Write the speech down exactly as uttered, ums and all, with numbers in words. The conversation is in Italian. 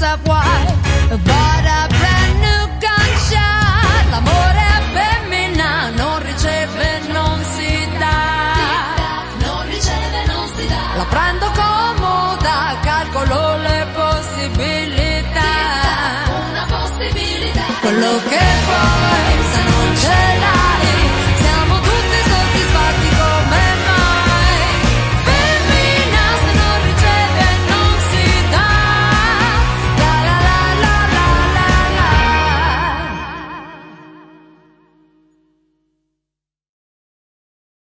senza guai. But a brand new gunshot, l'amore è femmina, non riceve, non si dà. Non riceve, non si dà. La prendo comoda, calcolo le possibilità. Una possibilità. Quello che vuoi.